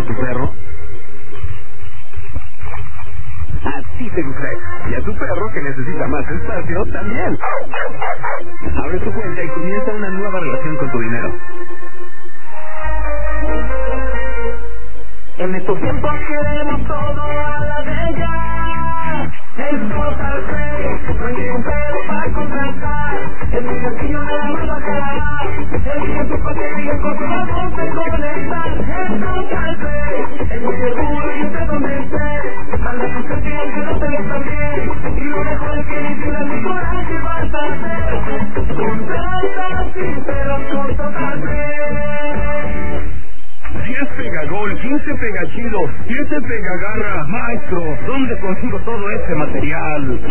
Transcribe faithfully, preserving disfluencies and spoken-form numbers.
a tu perro? Así te gusta. Y a tu perro, que necesita más espacio, también. Abre tu cuenta y comienza una nueva relación con tu dinero. En estos tiempos queremos todo a la de ya. El Total Play, no hay un pedo para contratar. Es muy sencillo, nada más bajará. Elige tu paquete y el costo vamos a conectar. El Total Play, es muy seguro y yo sé dónde estés. Manda tu cartilla que no te lo también. Y lo mejor es que ni siquiera mi coraje vas a hacer. Contrata sin pero con Total Play. diez pega gol, quince pega chido, siete pega garra. Maestro, ¿dónde consigo todo ese material?